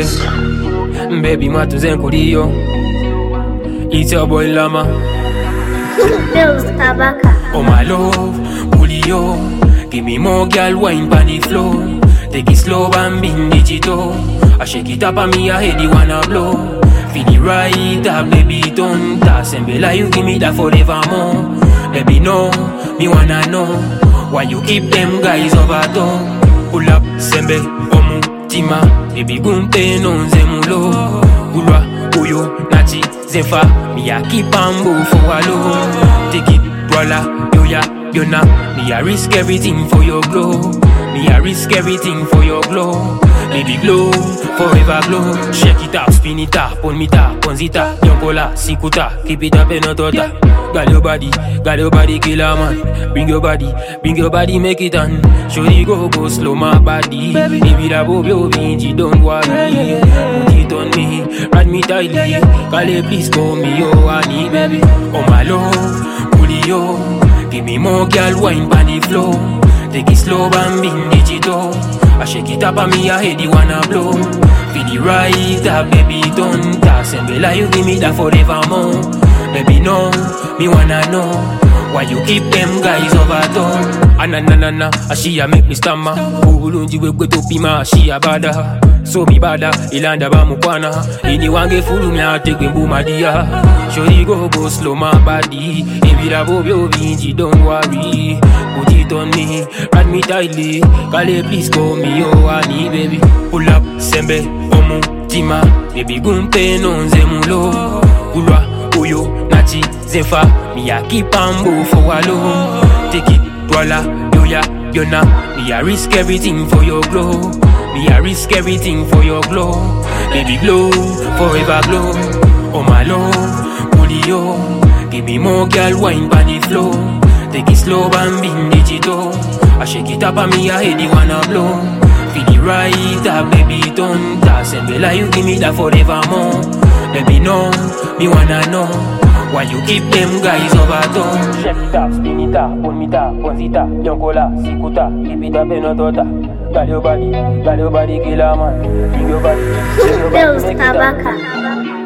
Yeah, baby, matuzen kudio. It's your boy Lama. Bills Kabaka. Oh my love, Julio. Give me more girl wine pan the floor. Take it slow and be digital. I shake it up and me I head you wanna blow. Feel it right up, baby, don't toss and be like you give me that forevermore. Baby, no, me wanna know why you keep them guys over top. Pull up, sembe, omu, tima. Baby, gumpe, non zemulo. Gulwa, uyo, nachi, zefa. Me a keep on move for a low. Take it, voila, yoya, yona. Me a risk everything for your glow. Me a risk everything for your glow. Baby glow, forever glow. Shake it up, spin it up, pon me up, ponzita. Yonkola, sikuta, keep it up and not tota. Got your body, killer man. Bring your body, make it on. Show the go slow my body. Baby that bobio vinci, don't worry. Put it on me, ride me tightly. Kale please call me, oh honey, baby. Oh my love, Julio. Give me more girl wine pan the floor. Take it slow and be digital. I shake it up and me I head you wanna blow. Feel it right up, baby, don't toss and be like you give me that forevermore. Baby, no, me wanna know why you keep them guys over top. Ananana, she a make me stammer. Ulunji we go to pima, she a bada. So me bada, ilanda ba mukwana. Ini wange fulu me a take me booma dia. Show the go slow my body. If you have your vinci, don't worry. Put it on me, ride me tightly. Kale please call me, oh honey, baby. Pull up, sembe, omu, tima. Baby gumpe non zemulo. Gulwa, uyo, nachi, zefa. Me a keep on move for a low. Take it, voila, yoya, yona. Me a risk everything for your glow. Me a risk everything for your glow. Baby glow, forever glow. Oh my love, Julio. Give me more girl wine pan the floor. Take it slow and be digital. I shake it up and me I head you wanna blow. Feel it right up, baby, don't toss and be like you give me that forevermore. Baby, no, me wanna know why you keep them guys over top. Shake it up, spin it up, pon me up, ponzita. Yonkola, sikuta, keep it up and not tota. Got your body, killer man. Bring your body, Bills Kabaka.